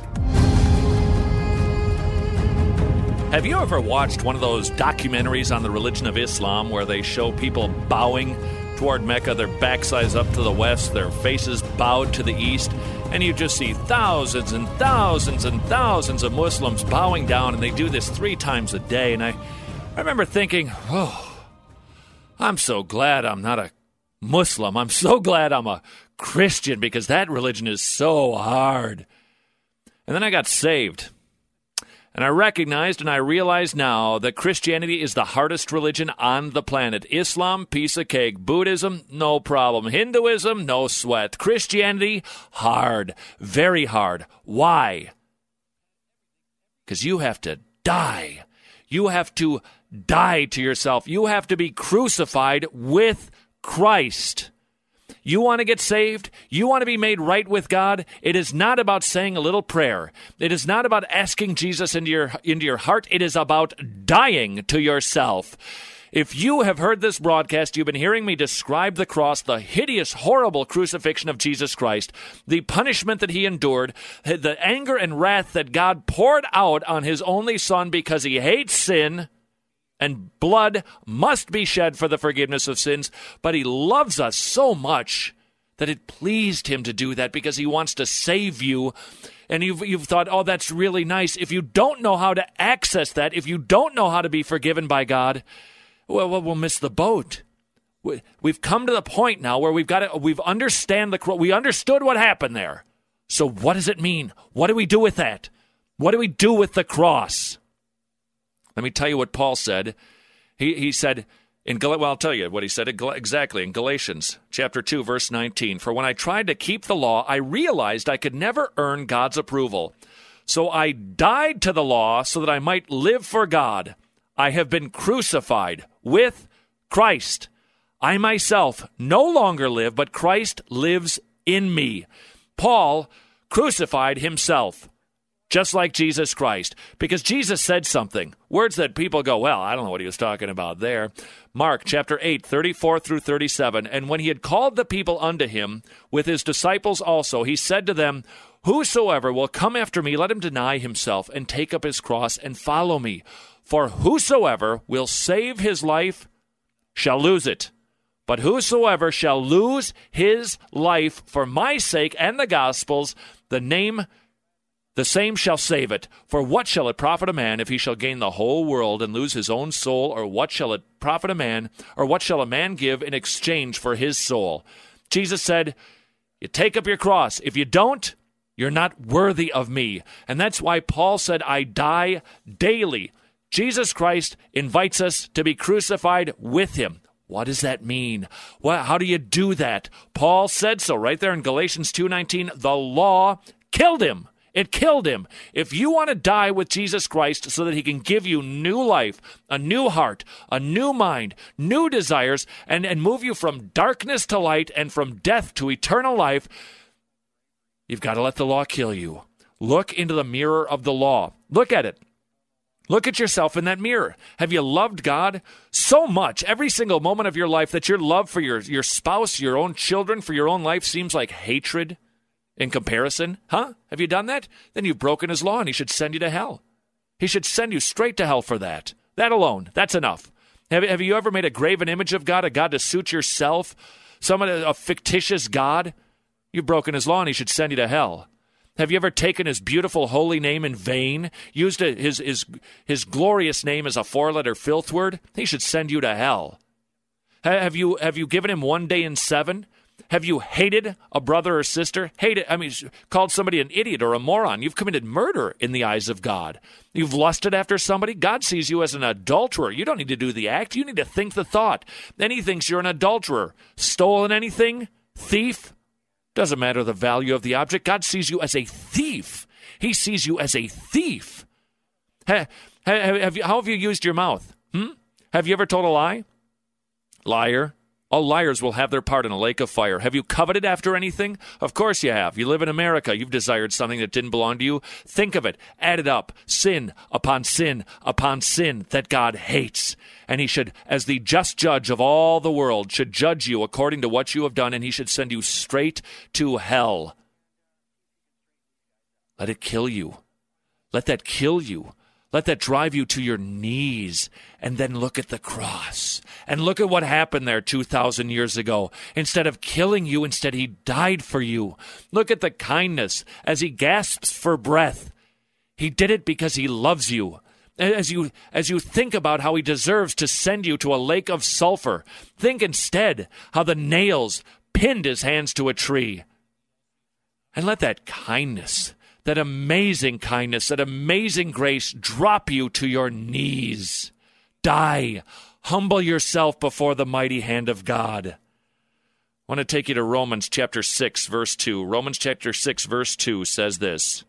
Have you ever watched one of those documentaries on the religion of Islam where they show people bowing toward Mecca, their backsides up to the west, their faces bowed to the east, and you just see thousands and thousands and thousands of Muslims bowing down, and they do this 3 times a day. And I remember thinking, I'm so glad I'm not a Muslim. I'm so glad I'm a Christian, because that religion is so hard. And then I got saved. And I recognized and I realize now that Christianity is the hardest religion on the planet. Islam, piece of cake. Buddhism, no problem. Hinduism, no sweat. Christianity, hard. Very hard. Why? Because you have to die. You have to die to yourself. You have to be crucified with Christ. You want to get saved? You want to be made right with God? It is not about saying a little prayer. It is not about asking Jesus into your heart. It is about dying to yourself. If you have heard this broadcast, you've been hearing me describe the cross, the hideous, horrible crucifixion of Jesus Christ, the punishment that he endured, the anger and wrath that God poured out on his only Son because he hates sin, and blood must be shed for the forgiveness of sins, but he loves us so much that it pleased him to do that because he wants to save you. And you've thought, oh, that's really nice. If you don't know how to access that, if you don't know how to be forgiven by God, well, we'll miss the boat. We've come to the point now where we've understood what happened there. So what does it mean? What do we do with that? What do we do with the cross? Let me tell you what Paul said. He said, I'll tell you what he said exactly in Galatians chapter 2, verse 19. For when I tried to keep the law, I realized I could never earn God's approval. So I died to the law so that I might live for God. I have been crucified with Christ. I myself no longer live, but Christ lives in me. Paul crucified himself, just like Jesus Christ, because Jesus said something, words that people go, well, I don't know what he was talking about there. Mark chapter 8, 34 through 37, and when he had called the people unto him, with his disciples also, he said to them, whosoever will come after me, let him deny himself, and take up his cross, and follow me. For whosoever will save his life shall lose it. But whosoever shall lose his life for my sake and the gospel's, the same shall save it. For what shall it profit a man if he shall gain the whole world and lose his own soul? Or what shall it profit a man, or what shall a man give in exchange for his soul? Jesus said, you take up your cross. If you don't, you're not worthy of me. And that's why Paul said, I die daily. Jesus Christ invites us to be crucified with him. What does that mean? Well, how do you do that? Paul said so right there in Galatians 2:19. The law killed him. It killed him. If you want to die with Jesus Christ so that he can give you new life, a new heart, a new mind, new desires, and move you from darkness to light and from death to eternal life, you've got to let the law kill you. Look into the mirror of the law. Look at it. Look at yourself in that mirror. Have you loved God so much, every single moment of your life, that your love for your spouse, your own children, for your own life seems like hatred in comparison? Huh? Have you done that? Then you've broken his law, and he should send you to hell. He should send you straight to hell for that. That alone, that's enough. Have you ever made a graven image of God, a God to suit yourself, a fictitious God? You've broken his law, and he should send you to hell. Have you ever taken his beautiful holy name in vain, used his glorious name as a 4-letter filth word? He should send you to hell. Have you given him 1 day in 7? Have you hated a brother or sister? Called somebody an idiot or a moron? You've committed murder in the eyes of God. You've lusted after somebody? God sees you as an adulterer. You don't need to do the act. You need to think the thought. Then he thinks you're an adulterer. Stolen anything? Thief? Doesn't matter the value of the object. God sees you as a thief. He sees you as a thief. How have you used your mouth? Have you ever told a lie? Liar. All liars will have their part in a lake of fire. Have you coveted after anything? Of course you have. You live in America. You've desired something that didn't belong to you. Think of it. Add it up. Sin upon sin upon sin that God hates. And he should, as the just judge of all the world, should judge you according to what you have done, and he should send you straight to hell. Let it kill you. Let that kill you. Let that drive you to your knees, and then look at the cross. And look at what happened there 2,000 years ago. Instead of killing you, instead he died for you. Look at the kindness as he gasps for breath. He did it because he loves you. As you think about how he deserves to send you to a lake of sulfur, think instead how the nails pinned his hands to a tree. And let that kindness, that amazing kindness, that amazing grace drop you to your knees. Die. Humble yourself before the mighty hand of God. I want to take you to Romans chapter 6, verse 2. Romans chapter 6, verse 2 says this.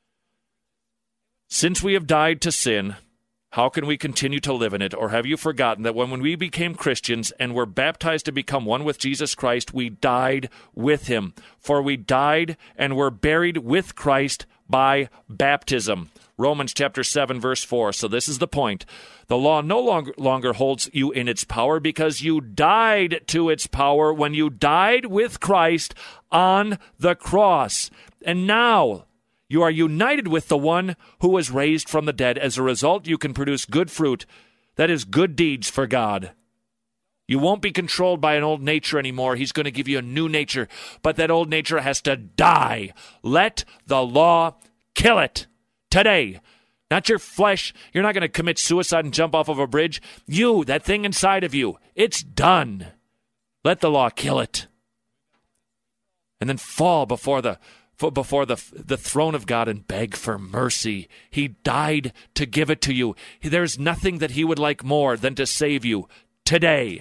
Since we have died to sin, how can we continue to live in it? Or have you forgotten that when we became Christians and were baptized to become one with Jesus Christ, we died with him? For we died and were buried with Christ by baptism. Romans chapter 7, verse 4. So this is the point. The law no longer holds you in its power because you died to its power when you died with Christ on the cross. And now you are united with the one who was raised from the dead. As a result, you can produce good fruit, that is, good deeds for God. You won't be controlled by an old nature anymore. He's going to give you a new nature, but that old nature has to die. Let the law kill it today. Not your flesh. You're not going to commit suicide and jump off of a bridge. You, that thing inside of you, it's done. Let the law kill it. And then fall before the throne of God and beg for mercy. He died to give it to you. There's nothing that he would like more than to save you today.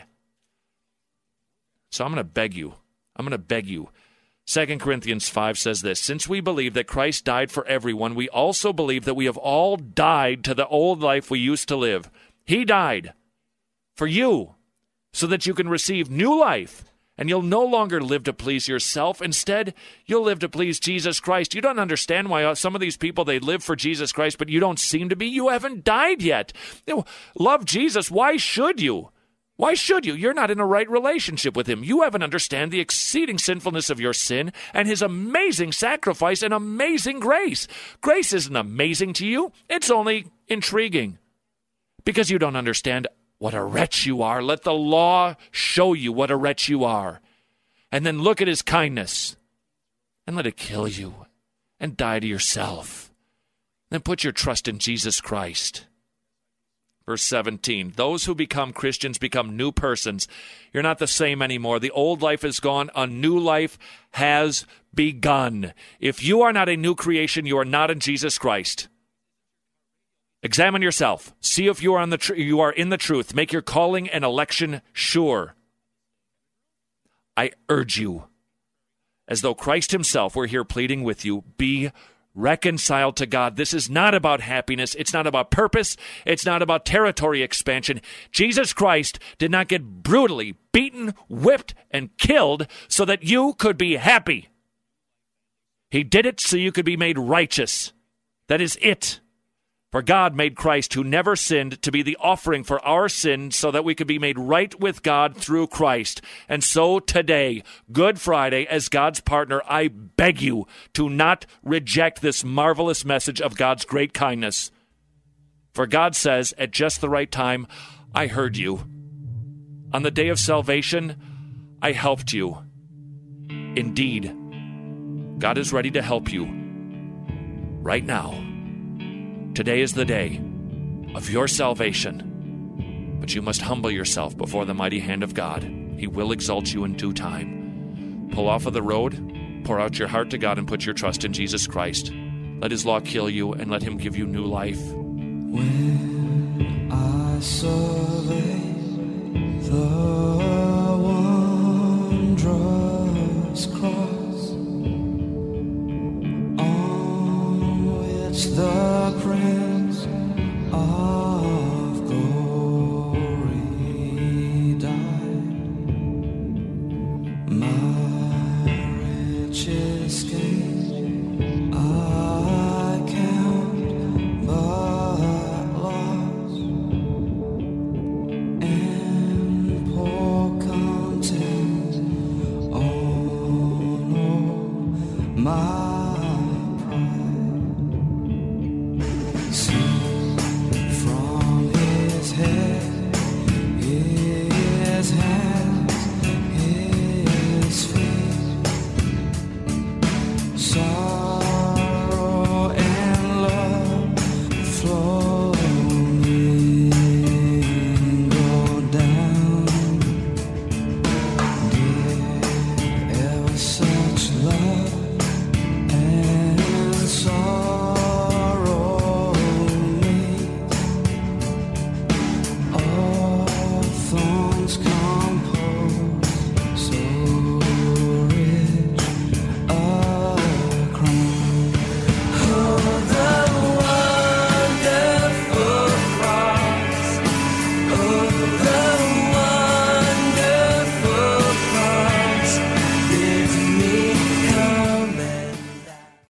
So I'm going to beg you. 2 Corinthians 5 says this, since we believe that Christ died for everyone, we also believe that we have all died to the old life we used to live. He died for you so that you can receive new life. And you'll no longer live to please yourself. Instead, you'll live to please Jesus Christ. You don't understand why some of these people, they live for Jesus Christ, but you don't seem to be. You haven't died yet. Love Jesus. Why should you? Why should you? You're not in a right relationship with him. You haven't understand the exceeding sinfulness of your sin and his amazing sacrifice and amazing grace. Grace isn't amazing to you. It's only intriguing because you don't understand what a wretch you are. Let the law show you what a wretch you are. And then look at his kindness and let it kill you and die to yourself. Then put your trust in Jesus Christ. Verse 17, those who become Christians become new persons. You're not the same anymore. The old life is gone. A new life has begun. If you are not a new creation, you are not in Jesus Christ. Examine yourself. See if you are you are in the truth. Make your calling and election sure. I urge you, as though Christ himself were here pleading with you, be reconciled to God. This is not about happiness. It's not about purpose. It's not about territory expansion. Jesus Christ did not get brutally beaten, whipped, and killed so that you could be happy. He did it so you could be made righteous. That is it. For God made Christ, who never sinned, to be the offering for our sins so that we could be made right with God through Christ. And so today, Good Friday, as God's partner, I beg you to not reject this marvelous message of God's great kindness. For God says, at just the right time, I heard you. On the day of salvation, I helped you. Indeed, God is ready to help you right now. Today is the day of your salvation, but you must humble yourself before the mighty hand of God. He will exalt you in due time. Pull off of the road, pour out your heart to God, and put your trust in Jesus Christ. Let his law kill you, and let him give you new life. When I survey the wondrous cross on which the Prince